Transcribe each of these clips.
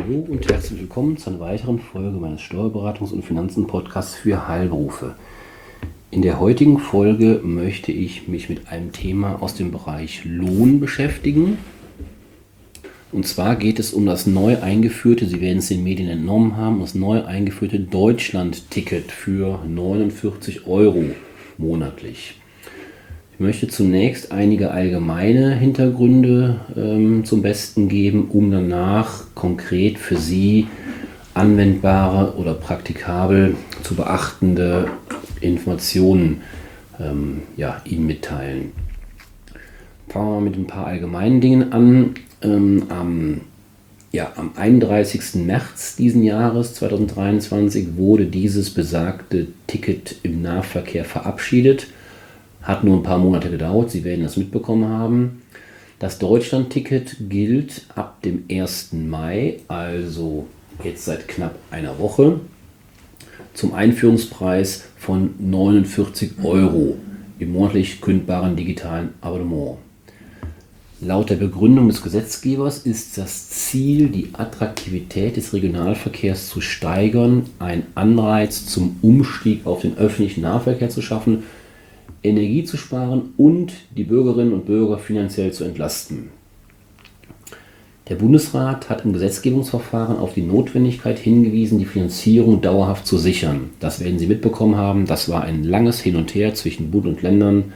Hallo und herzlich willkommen zu einer weiteren Folge meines Steuerberatungs- und Finanzen-Podcasts für Heilberufe. In der heutigen Folge möchte ich mich mit einem Thema aus dem Bereich Lohn beschäftigen. Und zwar geht es um das neu eingeführte, Sie werden es den Medien entnommen haben, das neu eingeführte Deutschland-Ticket für 49 € monatlich. Ich möchte zunächst einige allgemeine Hintergründe zum Besten geben, um danach konkret für Sie anwendbare oder praktikabel zu beachtende Informationen Ihnen mitteilen. Fangen wir mal mit ein paar allgemeinen Dingen an. Am 31. März diesen Jahres 2023 wurde dieses besagte Ticket im Nahverkehr verabschiedet. Hat nur ein paar Monate gedauert, Sie werden das mitbekommen haben. Das Deutschland-Ticket gilt ab dem 1. Mai, also jetzt seit knapp einer Woche, zum Einführungspreis von 49 € im monatlich kündbaren digitalen Abonnement. Laut der Begründung des Gesetzgebers ist das Ziel, die Attraktivität des Regionalverkehrs zu steigern, einen Anreiz zum Umstieg auf den öffentlichen Nahverkehr zu schaffen, Energie zu sparen und die Bürgerinnen und Bürger finanziell zu entlasten. Der Bundesrat hat im Gesetzgebungsverfahren auf die Notwendigkeit hingewiesen, die Finanzierung dauerhaft zu sichern. Das werden Sie mitbekommen haben. Das war ein langes Hin und Her zwischen Bund und Ländern.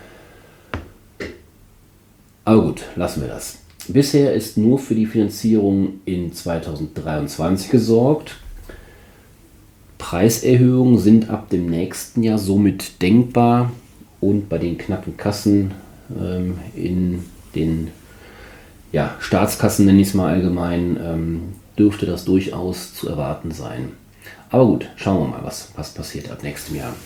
Aber gut, lassen wir das. Bisher ist nur für die Finanzierung in 2023 gesorgt. Preiserhöhungen sind ab dem nächsten Jahr somit denkbar. Und bei den knappen Kassen in den Staatskassen, nenne ich es mal allgemein, dürfte das durchaus zu erwarten sein. Aber gut, schauen wir mal, was passiert ab nächstem Jahr.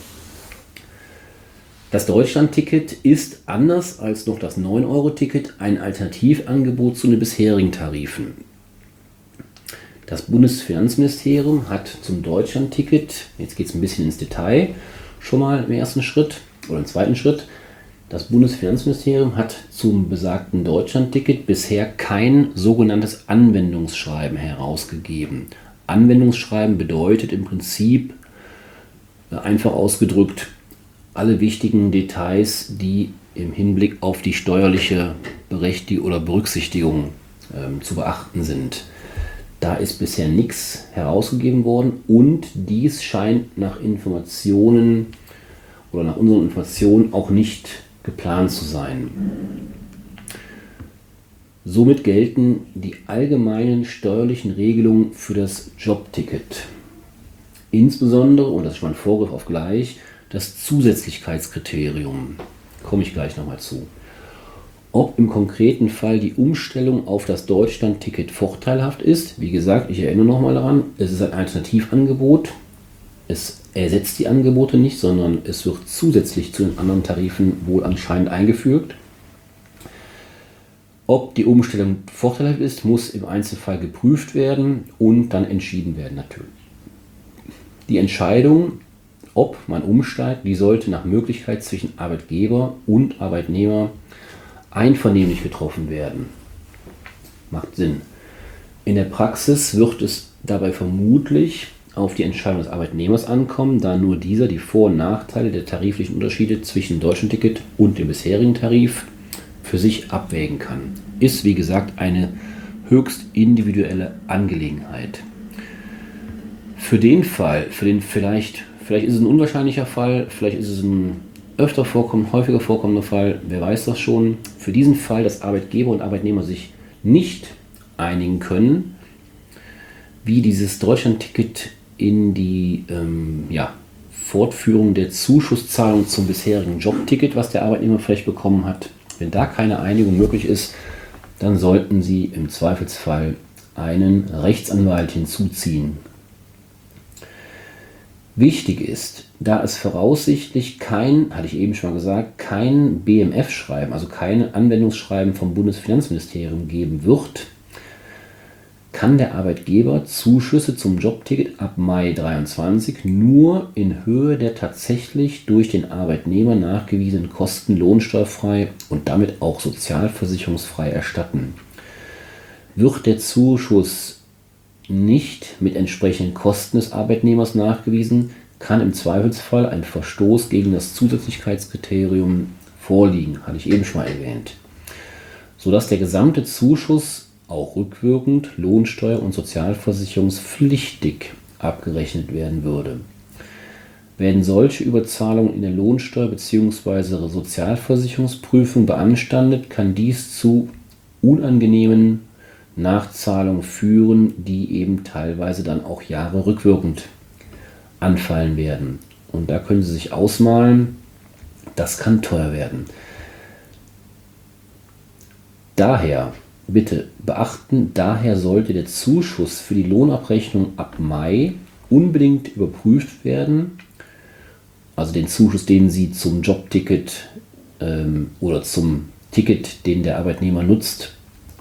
Das Deutschland-Ticket ist anders als noch das 9-Euro-Ticket ein Alternativangebot zu den bisherigen Tarifen. Das Bundesfinanzministerium hat zum Deutschland-Ticket, jetzt geht es ein bisschen ins Detail, schon mal im ersten Schritt oder im zweiten Schritt, das Bundesfinanzministerium hat zum besagten Deutschland-Ticket bisher kein sogenanntes Anwendungsschreiben herausgegeben. Anwendungsschreiben bedeutet im Prinzip, einfach ausgedrückt, alle wichtigen Details, die im Hinblick auf die steuerliche Berechtigung oder Berücksichtigung zu beachten sind. Da ist bisher nichts herausgegeben worden und dies scheint nach Informationen oder nach unseren Informationen auch nicht geplant zu sein. Somit gelten die allgemeinen steuerlichen Regelungen für das Jobticket. Insbesondere, und das ist schon ein Vorgriff auf gleich, das Zusätzlichkeitskriterium. Komme ich gleich nochmal zu. Ob im konkreten Fall die Umstellung auf das Deutschland-Ticket vorteilhaft ist, wie gesagt, ich erinnere nochmal daran, es ist ein Alternativangebot. Es ersetzt die Angebote nicht, sondern es wird zusätzlich zu den anderen Tarifen wohl anscheinend eingefügt. Ob die Umstellung vorteilhaft ist, muss im Einzelfall geprüft werden und dann entschieden werden natürlich. Die Entscheidung, ob man umsteigt, die sollte nach Möglichkeit zwischen Arbeitgeber und Arbeitnehmer einvernehmlich getroffen werden. Macht Sinn. In der Praxis wird es dabei vermutlich auf die Entscheidung des Arbeitnehmers ankommen, da nur dieser die Vor- und Nachteile der tariflichen Unterschiede zwischen dem Deutschland-Ticket und dem bisherigen Tarif für sich abwägen kann. Ist, wie gesagt, eine höchst individuelle Angelegenheit. Für den Fall, vielleicht ist es ein unwahrscheinlicher Fall, vielleicht ist es ein häufiger vorkommender Fall, wer weiß das schon. Für diesen Fall, dass Arbeitgeber und Arbeitnehmer sich nicht einigen können, wie dieses Deutschland-Ticket in die Fortführung der Zuschusszahlung zum bisherigen Jobticket, was der Arbeitnehmer vielleicht bekommen hat. Wenn da keine Einigung möglich ist, dann sollten Sie im Zweifelsfall einen Rechtsanwalt hinzuziehen. Wichtig ist, da es voraussichtlich hatte ich eben schon mal gesagt, kein BMF-Schreiben, also kein Anwendungsschreiben vom Bundesfinanzministerium geben wird, kann der Arbeitgeber Zuschüsse zum Jobticket ab Mai 2023 nur in Höhe der tatsächlich durch den Arbeitnehmer nachgewiesenen Kosten lohnsteuerfrei und damit auch sozialversicherungsfrei erstatten. Wird der Zuschuss nicht mit entsprechenden Kosten des Arbeitnehmers nachgewiesen, kann im Zweifelsfall ein Verstoß gegen das Zusätzlichkeitskriterium vorliegen, hatte ich eben schon mal erwähnt, sodass der gesamte Zuschuss auch rückwirkend lohnsteuer- und sozialversicherungspflichtig abgerechnet werden würde. Werden solche Überzahlungen in der Lohnsteuer- bzw. Sozialversicherungsprüfung beanstandet, kann dies zu unangenehmen Nachzahlungen führen, die eben teilweise dann auch Jahre rückwirkend anfallen werden. Und da können Sie sich ausmalen, das kann teuer werden. Daher, bitte beachten, daher sollte der Zuschuss für die Lohnabrechnung ab Mai unbedingt überprüft werden. Also den Zuschuss, den Sie zum Jobticket oder zum Ticket, den der Arbeitnehmer nutzt,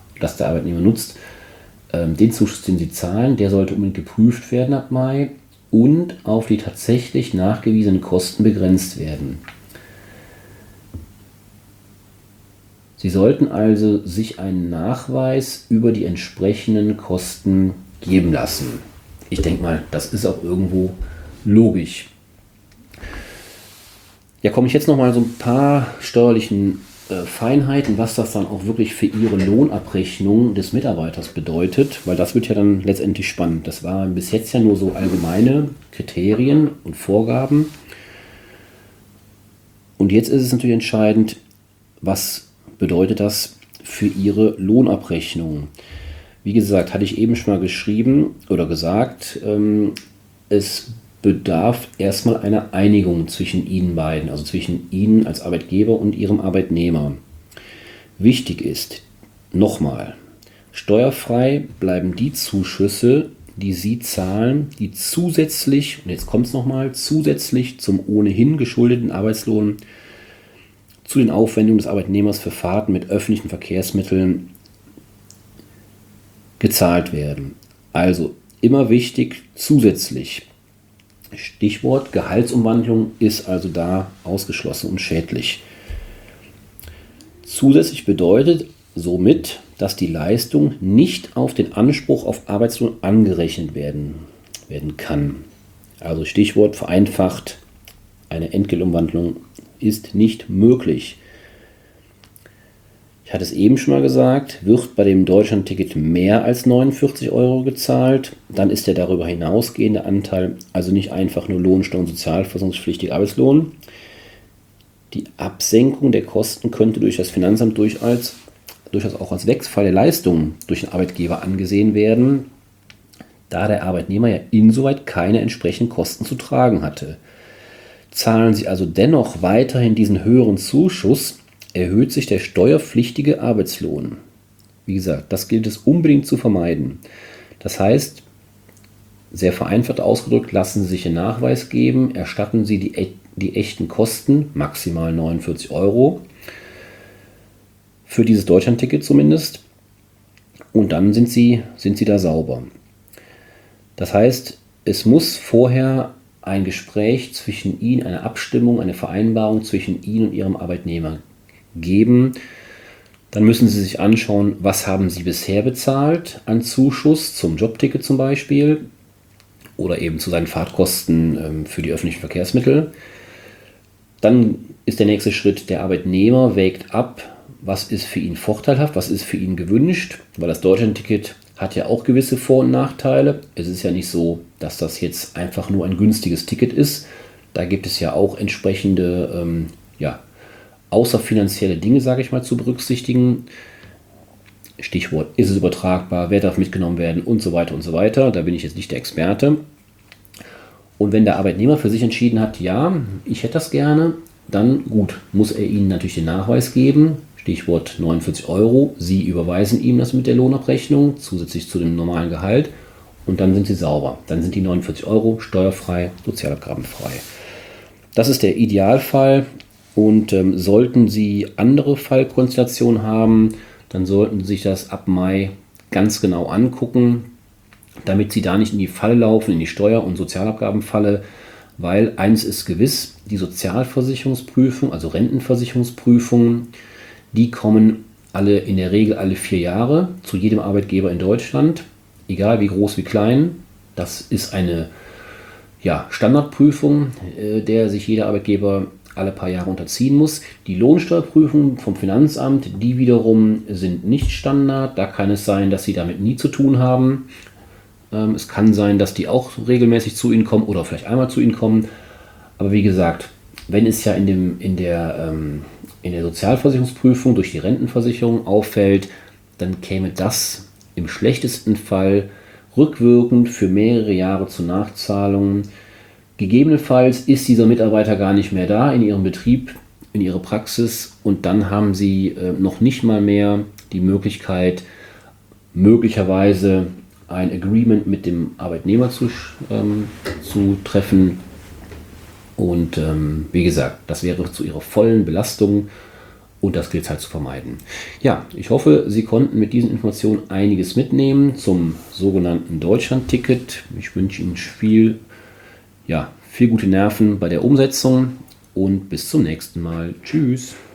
den Zuschuss, den Sie zahlen, der sollte unbedingt geprüft werden ab Mai und auf die tatsächlich nachgewiesenen Kosten begrenzt werden. Sie sollten also sich einen Nachweis über die entsprechenden Kosten geben lassen. Ich denke mal, das ist auch irgendwo logisch. Ja, komme ich jetzt noch mal so ein paar steuerlichen Feinheiten, was das dann auch wirklich für Ihre Lohnabrechnung des Mitarbeiters bedeutet, weil das wird ja dann letztendlich spannend. Das waren bis jetzt ja nur so allgemeine Kriterien und Vorgaben. Und jetzt ist es natürlich entscheidend, was bedeutet das für Ihre Lohnabrechnung. Wie gesagt, hatte ich eben schon mal geschrieben oder gesagt, es bedarf erstmal einer Einigung zwischen Ihnen beiden, also zwischen Ihnen als Arbeitgeber und Ihrem Arbeitnehmer. Wichtig ist, nochmal, steuerfrei bleiben die Zuschüsse, die Sie zahlen, die zusätzlich, und jetzt kommt es nochmal, zusätzlich zum ohnehin geschuldeten Arbeitslohn zu den Aufwendungen des Arbeitnehmers für Fahrten mit öffentlichen Verkehrsmitteln gezahlt werden. Also immer wichtig, zusätzlich. Stichwort Gehaltsumwandlung ist also da ausgeschlossen und schädlich. Zusätzlich bedeutet somit, dass die Leistung nicht auf den Anspruch auf Arbeitslohn angerechnet werden kann. Also Stichwort vereinfacht, eine Entgeltumwandlung ist nicht möglich. Ich hatte es eben schon mal gesagt, wird bei dem Deutschlandticket mehr als 49 € gezahlt, dann ist der darüber hinausgehende Anteil also nicht einfach nur Lohnsteuer und sozialversicherungspflichtiger Arbeitslohn. Die Absenkung der Kosten könnte durch das Finanzamt durchaus auch als Wegfall der Leistung durch den Arbeitgeber angesehen werden, da der Arbeitnehmer ja insoweit keine entsprechenden Kosten zu tragen hatte. Zahlen Sie also dennoch weiterhin diesen höheren Zuschuss, erhöht sich der steuerpflichtige Arbeitslohn. Wie gesagt, das gilt es unbedingt zu vermeiden. Das heißt, sehr vereinfacht ausgedrückt, lassen Sie sich einen Nachweis geben, erstatten Sie die echten Kosten, maximal 49 €, für dieses Deutschlandticket zumindest, und dann sind Sie da sauber. Das heißt, es muss vorher ein Gespräch zwischen Ihnen, eine Abstimmung, eine Vereinbarung zwischen Ihnen und Ihrem Arbeitnehmer geben. Dann müssen Sie sich anschauen, was haben Sie bisher bezahlt an Zuschuss zum Jobticket zum Beispiel oder eben zu seinen Fahrtkosten für die öffentlichen Verkehrsmittel. Dann ist der nächste Schritt, der Arbeitnehmer wägt ab, was ist für ihn vorteilhaft, was ist für ihn gewünscht, weil das Deutschlandticket hat ja auch gewisse Vor- und Nachteile. Es ist ja nicht so, dass das jetzt einfach nur ein günstiges Ticket ist. Da gibt es ja auch entsprechende außerfinanzielle Dinge, sage ich mal, zu berücksichtigen. Stichwort, ist es übertragbar, wer darf mitgenommen werden und so weiter und so weiter. Da bin ich jetzt nicht der Experte. Und wenn der Arbeitnehmer für sich entschieden hat, ja, ich hätte das gerne, dann gut, muss er Ihnen natürlich den Nachweis geben. Stichwort 49 €. Sie überweisen ihm das mit der Lohnabrechnung, zusätzlich zu dem normalen Gehalt. Und dann sind Sie sauber. Dann sind die 49 € steuerfrei, sozialabgabenfrei. Das ist der Idealfall. Und sollten Sie andere Fallkonstellationen haben, dann sollten Sie sich das ab Mai ganz genau angucken, damit Sie da nicht in die Falle laufen, in die Steuer- und Sozialabgabenfalle, weil eins ist gewiss, die Sozialversicherungsprüfung, also Rentenversicherungsprüfungen, die kommen in der Regel alle 4 Jahre zu jedem Arbeitgeber in Deutschland. egal wie groß, wie klein. Das ist eine Standardprüfung, der sich jeder Arbeitgeber alle paar Jahre unterziehen muss. Die Lohnsteuerprüfung vom Finanzamt, die wiederum sind nicht Standard. Da kann es sein, dass Sie damit nie zu tun haben. Es kann sein, dass die auch regelmäßig zu Ihnen kommen oder vielleicht einmal zu Ihnen kommen. Aber wie gesagt, wenn es ja in der Sozialversicherungsprüfung durch die Rentenversicherung auffällt, dann käme das im schlechtesten Fall rückwirkend für mehrere Jahre zur Nachzahlung. Gegebenenfalls ist dieser Mitarbeiter gar nicht mehr da in Ihrem Betrieb, in Ihrer Praxis, und dann haben Sie noch nicht mal mehr die Möglichkeit, möglicherweise ein Agreement mit dem Arbeitnehmer zu treffen. Und wie gesagt, das wäre zu Ihrer vollen Belastung und das gilt es halt zu vermeiden. Ja, ich hoffe, Sie konnten mit diesen Informationen einiges mitnehmen zum sogenannten Deutschland-Ticket. Ich wünsche Ihnen viel gute Nerven bei der Umsetzung und bis zum nächsten Mal. Tschüss.